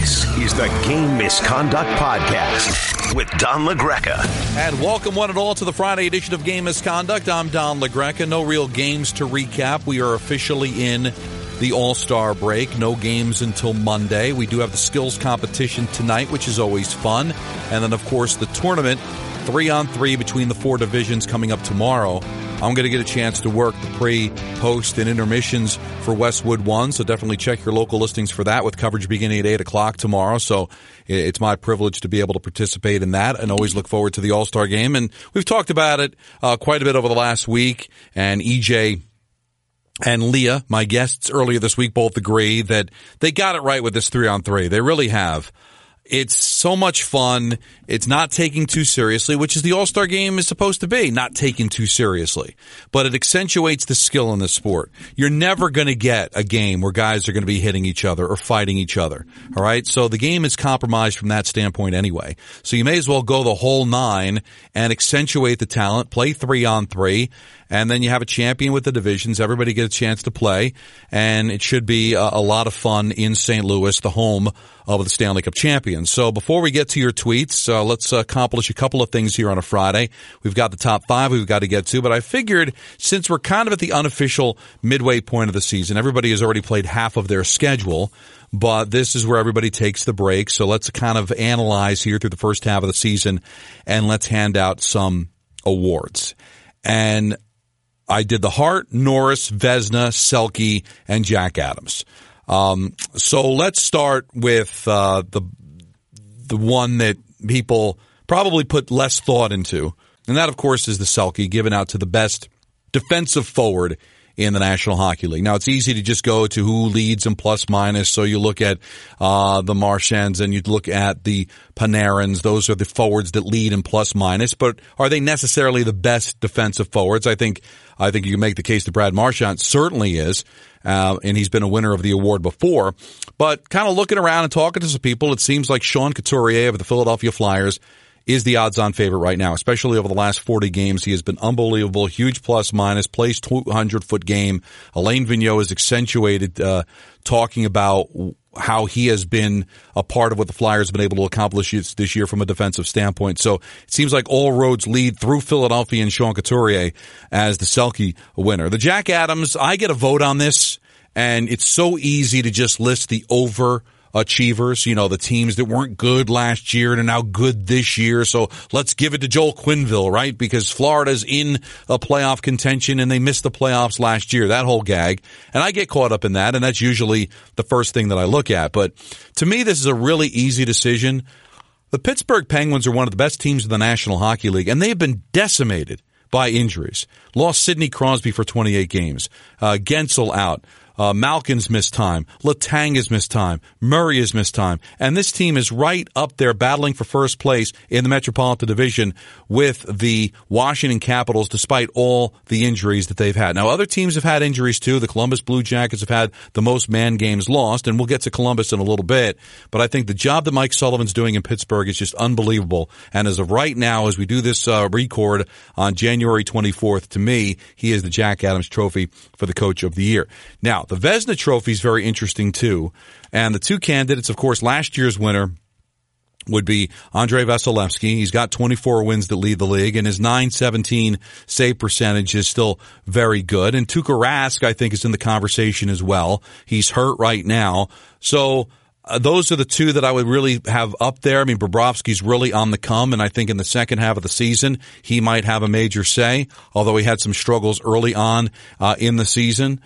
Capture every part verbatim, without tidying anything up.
This is the Game Misconduct Podcast with Don LaGreca. And welcome one and all to the Friday edition of Game Misconduct. I'm Don LaGreca. No real games to recap. We are officially in the All-Star break. No games until Monday. We do have the skills competition tonight, which is always fun. And then, of course, the tournament, three on three between the four divisions coming up tomorrow. I'm going to get a chance to work the pre, post, and intermissions for Westwood one, so definitely check your local listings for that with coverage beginning at eight o'clock tomorrow. So it's my privilege to be able to participate in that and always look forward to the All-Star game. And we've talked about it uh, quite a bit over the last week, and E J and Leah, my guests earlier this week, both agree that they got it right with this three on three. They really have. It's so much fun. It's not taking too seriously, which is the All-Star game is supposed to be, not taken too seriously. But it accentuates the skill in the sport. You're never going to get a game where guys are going to be hitting each other or fighting each other. All right? So the game is compromised from that standpoint anyway. So you may as well go the whole nine and accentuate the talent, play three on three, and then you have a champion with the divisions. Everybody gets a chance to play, and it should be a, a lot of fun in Saint Louis, the home of the Stanley Cup champions. So before we get to your tweets, uh, let's uh, accomplish a couple of things here on a Friday. We've got the top five we've got to get to, but I figured since we're kind of at the unofficial midway point of the season, everybody has already played half of their schedule, but this is where everybody takes the break. So let's kind of analyze here through the first half of the season, and let's hand out some awards. And I did the Hart, Norris, Vezina, Selke, and Jack Adams. Um, so let's start with uh, the the one that people probably put less thought into, and that, of course, is the Selke, given out to the best defensive forward in the National Hockey League. Now, it's easy to just go to who leads in plus minus, so you look at uh the Marchands and you look at the Panarins. Those are the forwards that lead in plus minus, but are they necessarily the best defensive forwards? I think I think you can make the case that Brad Marchand certainly is, uh, and he's been a winner of the award before. But kind of looking around and talking to some people, it seems like Sean Couturier of the Philadelphia Flyers is the odds-on favorite right now, especially over the last forty games. He has been unbelievable, huge plus-minus, plays two hundred foot game. Alain Vigneault has accentuated uh talking about how he has been a part of what the Flyers have been able to accomplish this year from a defensive standpoint. So it seems like all roads lead through Philadelphia and Sean Couturier as the Selke winner. The Jack Adams, I get a vote on this, and it's so easy to just list the over achievers, you know, the teams that weren't good last year and are now good this year. So let's give it to Joel Quenneville, right? Because Florida's in a playoff contention and they missed the playoffs last year, that whole gag. And I get caught up in that, and that's usually the first thing that I look at. But to me, this is a really easy decision. The Pittsburgh Penguins are one of the best teams in the National Hockey League, and they have been decimated by injuries. Lost Sidney Crosby for twenty-eight games. Uh, Gensel out. Uh, Malkin's missed time. Letang has missed time. Murray has missed time. And this team is right up there battling for first place in the Metropolitan Division with the Washington Capitals, despite all the injuries that they've had. Now, other teams have had injuries too. The Columbus Blue Jackets have had the most man games lost, and we'll get to Columbus in a little bit. But I think the job that Mike Sullivan's doing in Pittsburgh is just unbelievable. And as of right now, as we do this uh, record on January twenty-fourth, to me, he is the Jack Adams Trophy for the Coach of the Year. Now, the Vezina Trophy is very interesting, too. And the two candidates, of course, last year's winner would be Andrei Vasilevsky. He's got twenty-four wins that lead the league, and his nine seventeen save percentage is still very good. And Tuukka Rask, I think, is in the conversation as well. He's hurt right now. So uh, those are the two that I would really have up there. I mean, Bobrovsky's really on the come, and I think in the second half of the season, he might have a major say, although he had some struggles early on uh, in the season.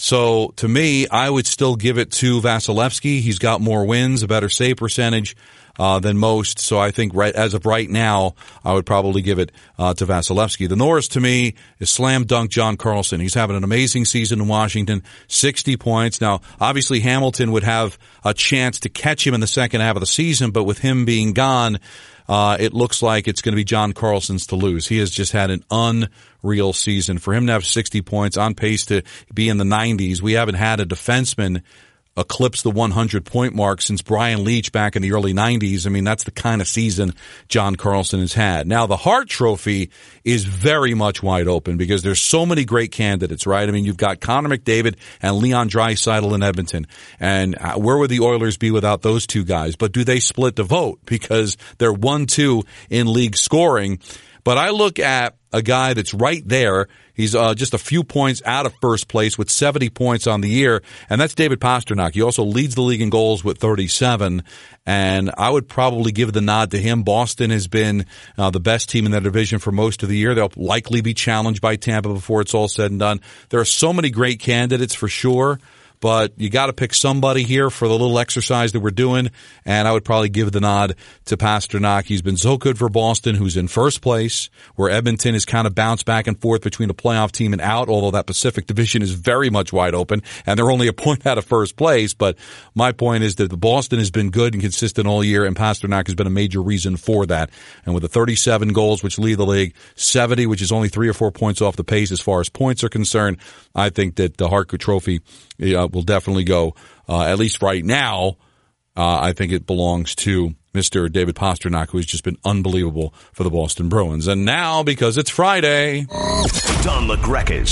So to me, I would still give it to Vasilevsky. He's got more wins, a better save percentage uh, than most. So I think right as of right now, I would probably give it uh, to Vasilevsky. The Norris to me is slam dunk John Carlson. He's having an amazing season in Washington, sixty points. Now, obviously Hamilton would have a chance to catch him in the second half of the season, but with him being gone, Uh, it looks like it's going to be John Carlson's to lose. He has just had an unreal season. For him to have sixty points, on pace to be in the nineties, we haven't had a defenseman eclipsed the hundred-point mark since Brian Leach back in the early nineties. I mean, that's the kind of season John Carlson has had. Now, the Hart Trophy is very much wide open because there's so many great candidates, right? I mean, you've got Connor McDavid and Leon Draisaitl in Edmonton. And where would the Oilers be without those two guys? But do they split the vote? Because they're one two in league scoring. But I look at a guy that's right there. He's uh, just a few points out of first place with seventy points on the year, and that's David Pastrnak. He also leads the league in goals with thirty-seven, and I would probably give the nod to him. Boston has been uh, the best team in that division for most of the year. They'll likely be challenged by Tampa before it's all said and done. There are so many great candidates for sure. But you got to pick somebody here for the little exercise that we're doing, and I would probably give the nod to Pastrnak. He's been so good for Boston, who's in first place, where Edmonton has kind of bounced back and forth between a playoff team and out, although that Pacific Division is very much wide open, and they're only a point out of first place. But my point is that Boston has been good and consistent all year, and Pastrnak has been a major reason for that. And with the thirty-seven goals, which lead the league, seventy, which is only three or four points off the pace as far as points are concerned, I think that the Hart Trophy uh, will definitely go, uh, at least right now, uh, I think it belongs to Mister David Pastrnak, who has just been unbelievable for the Boston Bruins. And now, because it's Friday, Don LaGreca's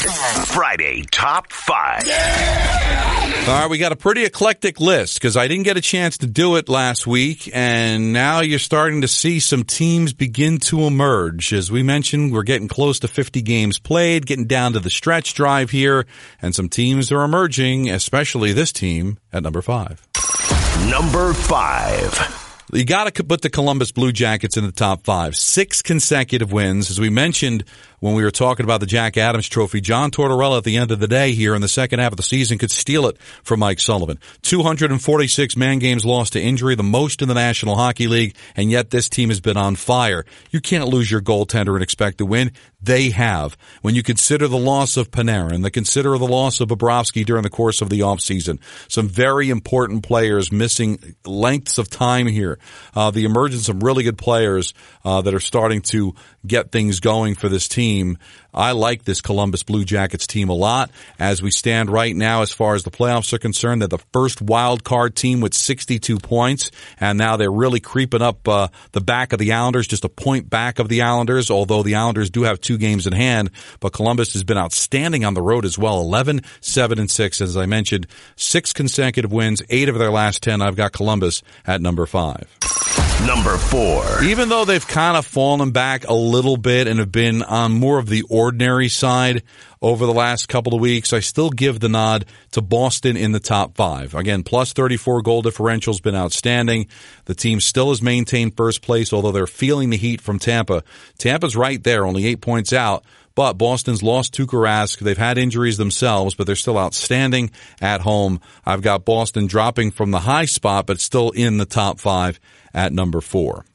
Friday Top five. Yeah! All right, we got a pretty eclectic list because I didn't get a chance to do it last week, and now you're starting to see some teams begin to emerge. As we mentioned, we're getting close to fifty games played, getting down to the stretch drive here, and some teams are emerging, especially this team at number five. Number five. You got to put the Columbus Blue Jackets in the top five. Six consecutive wins. As we mentioned when we were talking about the Jack Adams Trophy, John Tortorella at the end of the day here in the second half of the season could steal it from Mike Sullivan. two hundred forty-six man games lost to injury, the most in the National Hockey League, and yet this team has been on fire. You can't lose your goaltender and expect to win. They have. When you consider the loss of Panarin, the consider the loss of Bobrovsky during the course of the offseason, some very important players missing lengths of time here. Uh, the emergence of really good players uh, that are starting to get things going for this team. I like this Columbus Blue Jackets team a lot. As we stand right now, as far as the playoffs are concerned, they're the first wild card team with sixty-two points, and now they're really creeping up uh, the back of the Islanders, just a point back of the Islanders, although the Islanders do have two games in hand. But Columbus has been outstanding on the road as well, eleven, seven, and six, as I mentioned. Six consecutive wins, eight of their last ten. I've got Columbus at number five. Number four. Even though they've kind of fallen back a little bit and have been on more of the ordinary side over the last couple of weeks, I still give the nod to Boston in the top five. Again, plus thirty-four goal differential has been outstanding. The team still has maintained first place, although they're feeling the heat from Tampa. Tampa's right there, only eight points out. But Boston's lost Tuukka Rask. They've had injuries themselves, but they're still outstanding at home. I've got Boston dropping from the high spot, but still in the top five at number four.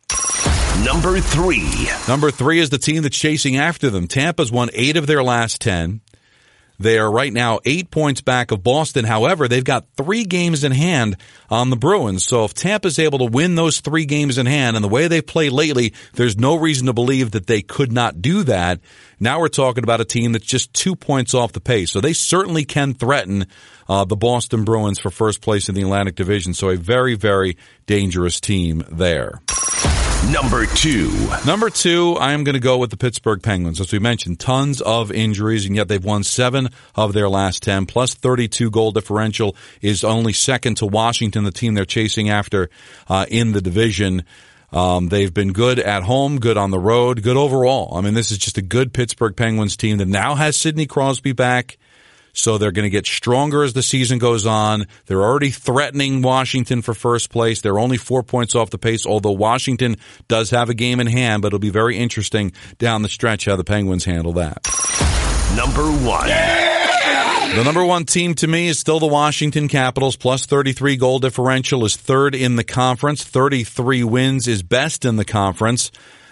Number three. Number three is the team that's chasing after them. Tampa's won eight of their last ten. They are right now eight points back of Boston. However, they've got three games in hand on the Bruins. So if Tampa's able to win those three games in hand, and the way they've played lately, there's no reason to believe that they could not do that. Now we're talking about a team that's just two points off the pace. So they certainly can threaten uh, the Boston Bruins for first place in the Atlantic Division. So a very, very dangerous team there. Number two. Number two, I am going to go with the Pittsburgh Penguins. As we mentioned, tons of injuries, and yet they've won seven of their last ten. Plus thirty-two goal differential is only second to Washington, the team they're chasing after uh, in the division. Um, they've been good at home, good on the road, good overall. I mean, this is just a good Pittsburgh Penguins team that now has Sidney Crosby back. So they're going to get stronger as the season goes on. They're already threatening Washington for first place. They're only four points off the pace, although Washington does have a game in hand, but it'll be very interesting down the stretch how the Penguins handle that. Number one. Yeah! The number one team to me is still the Washington Capitals. Plus thirty-three goal differential is third in the conference. thirty-three wins is best in the conference.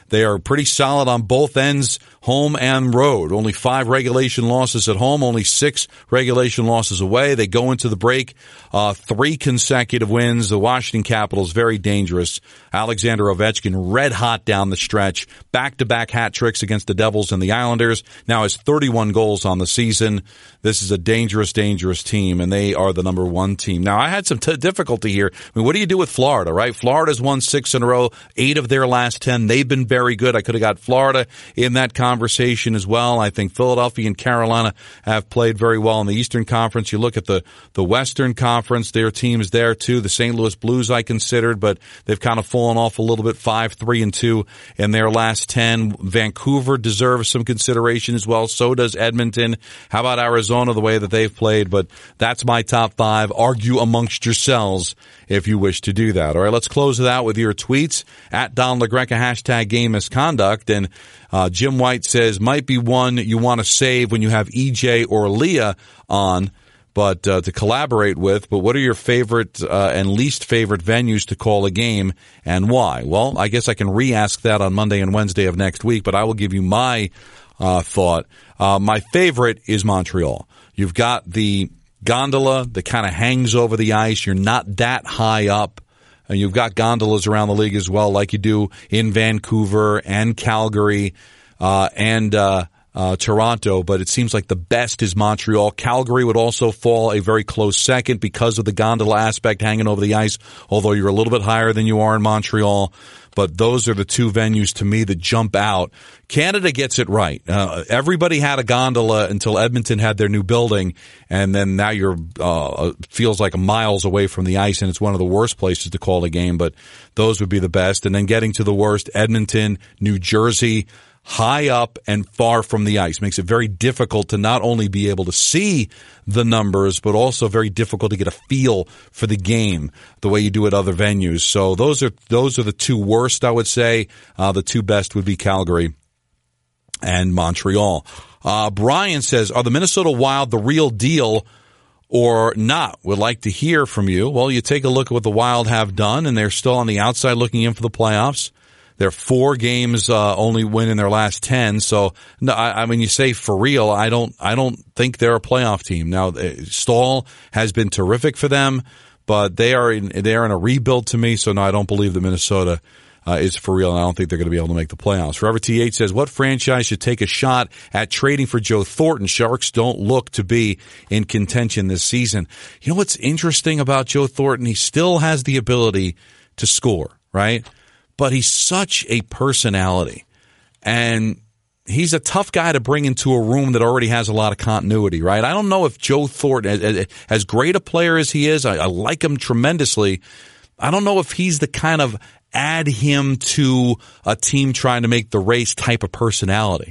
They are pretty solid on both ends, home and road. Only five regulation losses at home, only six regulation losses away. They go into the break, uh, three consecutive wins. The Washington Capitals, very dangerous. Alexander Ovechkin, red hot down the stretch. Back-to-back hat tricks against the Devils and the Islanders. Now has thirty-one goals on the season. This is a dangerous, dangerous team, and they are the number one team. Now, I had some t- difficulty here. I mean, what do you do with Florida, right? Florida's won six in a row, eight of their last ten. They've been very good. I could have got Florida in that conversation as well. I think Philadelphia and Carolina have played very well in the Eastern Conference. You look at the, the Western Conference, their teams there too. The Saint Louis Blues I considered, but they've kind of fallen off a little bit, five, three, and two in their last ten. Vancouver deserves some consideration as well. So does Edmonton. How about Arizona, the way that they've played? But that's my top five. Argue amongst yourselves if you wish to do that. All right, let's close it out with your tweets. At Don LaGreca, hashtag game misconduct. And uh, Jim White says, might be one you want to save when you have E J or Leah on, but uh, to collaborate with. But what are your favorite uh, and least favorite venues to call a game, and why? Well, I guess I can re-ask that on Monday and Wednesday of next week, but I will give you my uh, thought. Uh, my favorite is Montreal. You've got the gondola that kind of hangs over the ice. You're not that high up. And you've got gondolas around the league as well, like you do in Vancouver and Calgary uh, and uh, uh, Toronto. But it seems like the best is Montreal. Calgary would also fall a very close second because of the gondola aspect hanging over the ice, although you're a little bit higher than you are in Montreal. But those are the two venues to me that jump out. Canada gets it right. Uh, everybody had a gondola until Edmonton had their new building, and then now you're uh, feels like miles away from the ice, and it's one of the worst places to call a game. But those would be the best. And then getting to the worst, Edmonton, New Jersey, high up and far from the ice. Makes it very difficult to not only be able to see the numbers, but also very difficult to get a feel for the game the way you do at other venues. So those are those are the two worst, I would say. Uh, the two best would be Calgary and Montreal. Uh, Brian says, are the Minnesota Wild the real deal or not? Would like to hear from you. Well, you take a look at what the Wild have done, and they're still on the outside looking in for the playoffs. They're four games, uh, only win in their last ten. So, no, I, I mean, you say for real, I don't, I don't think they're a playoff team. Now, Stahl has been terrific for them, but they are in, they are in a rebuild to me. So no, I don't believe that Minnesota, uh, is for real. And I don't think they're going to be able to make the playoffs. Forever T H says, what franchise should take a shot at trading for Joe Thornton? Sharks don't look to be in contention this season. You know what's interesting about Joe Thornton? He still has the ability to score, right? But he's such a personality, and he's a tough guy to bring into a room that already has a lot of continuity, right? I don't know if Joe Thornton, as great a player as he is, I, I like him tremendously. I don't know if he's the kind of add him to a team trying to make the race type of personality.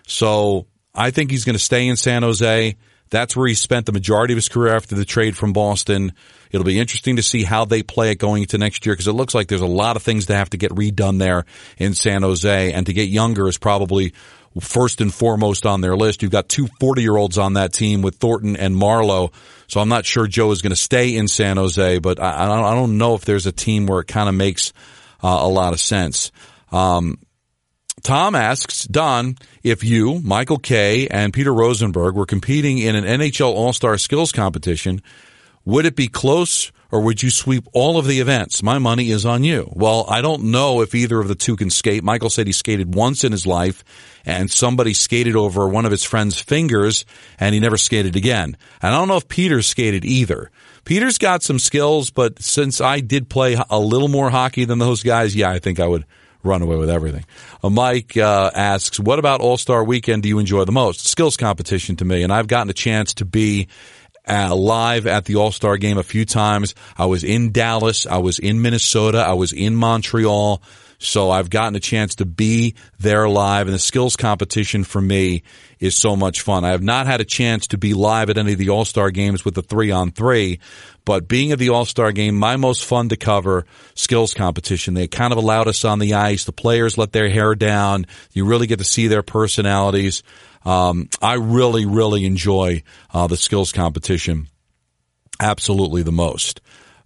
So I think he's going to stay in San Jose. That's where he spent the majority of his career after the trade from Boston. It'll be interesting to see how they play it going into next year, because it looks like there's a lot of things that have to get redone there in San Jose, and to get younger is probably first and foremost on their list. You've got two forty-year-olds on that team with Thornton and Marlowe, so I'm not sure Joe is going to stay in San Jose, but I, I don't know if there's a team where it kind of makes uh, a lot of sense. Um, Tom asks, Don, if you, Michael Kay, and Peter Rosenberg were competing in an N H L All-Star Skills competition, would it be close, or would you sweep all of the events? My money is on you. Well, I don't know if either of the two can skate. Michael said he skated once in his life, and somebody skated over one of his friend's fingers, and he never skated again. And I don't know if Peter skated either. Peter's got some skills, but since I did play a little more hockey than those guys, yeah, I think I would run away with everything. Uh, Mike uh, asks, what about All-Star Weekend do you enjoy the most? Skills competition to me, and I've gotten a chance to be Uh, live at the All-Star Game a few times. I was in Dallas. I was in Minnesota. I was in Montreal. So I've gotten a chance to be there live, and the skills competition for me is so much fun. I have not had a chance to be live at any of the All-Star Games with the three-on-three, but being at the All-Star Game, my most fun to cover skills competition. They kind of allowed us on the ice. The players let their hair down. You really get to see their personalities. Um, I really, really enjoy uh, the skills competition absolutely the most.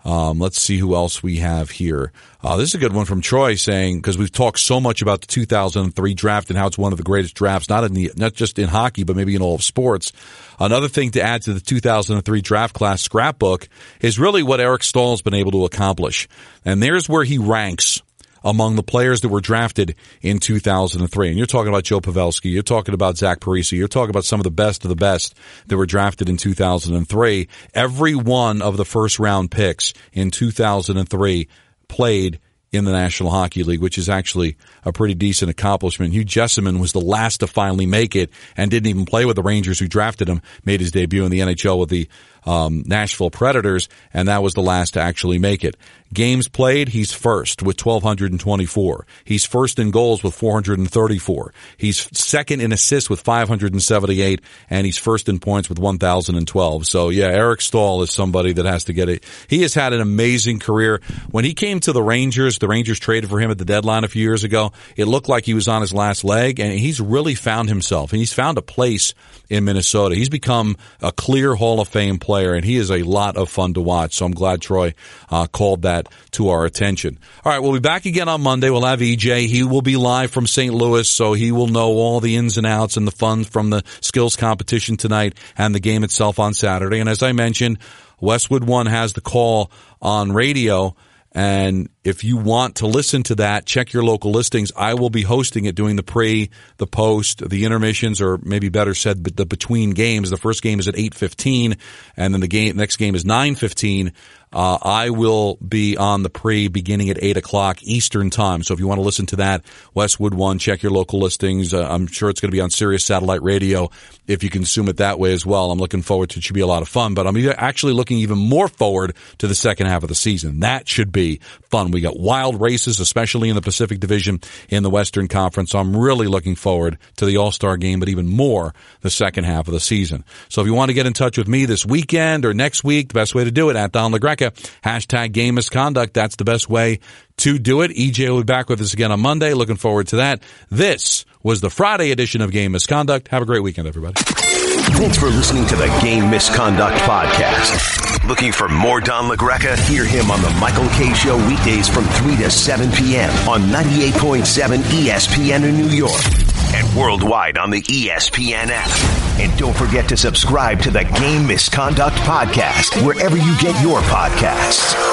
Um, let's see who else we have here. Uh, this is a good one from Troy saying, because we've talked so much about the two thousand three draft and how it's one of the greatest drafts, not in the, not just in hockey, but maybe in all of sports. Another thing to add to the two thousand three draft class scrapbook is really what Eric Stahl's been able to accomplish. And there's where he ranks among the players that were drafted in two thousand three. And you're talking about Joe Pavelski, you're talking about Zach Parise, you're talking about some of the best of the best that were drafted in two thousand three. Every one of the first round picks in two thousand three played in the National Hockey League, which is actually a pretty decent accomplishment. Hugh Jessamine was the last to finally make it and didn't even play with the Rangers who drafted him, made his debut in the N H L with the um, Nashville Predators, and that was the last to actually make it. Games played, he's first with twelve twenty-four. He's first in goals with four hundred thirty-four. He's second in assists with five hundred seventy-eight, and he's first in points with one thousand twelve. So yeah, Eric Stahl is somebody that has to get it. He has had an amazing career. When he came to the Rangers, the Rangers traded for him at the deadline a few years ago. It looked like he was on his last leg, and he's really found himself. And he's found a place in Minnesota. He's become a clear Hall of Fame player, and he is a lot of fun to watch. So I'm glad Troy uh, called that to our attention. All right, we'll be back again on Monday. We'll have E J. He will be live from Saint Louis, so he will know all the ins and outs and the fun from the skills competition tonight and the game itself on Saturday. And as I mentioned, Westwood One has the call on radio. And if you want to listen to that, check your local listings. I will be hosting it, doing the pre, the post, the intermissions, or maybe better said, the between games. The first game is at eight fifteen, and then the game, next game is nine fifteen. Uh, I will be on the pre beginning at eight o'clock Eastern time. So if you want to listen to that, Westwood One, check your local listings. Uh, I'm sure it's going to be on Sirius Satellite Radio if you consume it that way as well. I'm looking forward to it. It should be a lot of fun, but I'm actually looking even more forward to the second half of the season. That should be fun. We got wild races, especially in the Pacific Division in the Western Conference. So I'm really looking forward to the All-Star game, but even more the second half of the season. So if you want to get in touch with me this weekend or next week, the best way to do it, at Don LaGreca, hashtag game misconduct. That's the best way to do it. E J will be back with us again on Monday. Looking forward to that. This was the Friday edition of Game Misconduct. Have a great weekend, everybody. Thanks for listening to the Game Misconduct Podcast. Looking for more Don LaGreca? Hear him on the Michael Kay Show weekdays from three to seven p.m. on ninety-eight point seven E S P N in New York and worldwide on the E S P N app. And don't forget to subscribe to the Game Misconduct Podcast wherever you get your podcasts.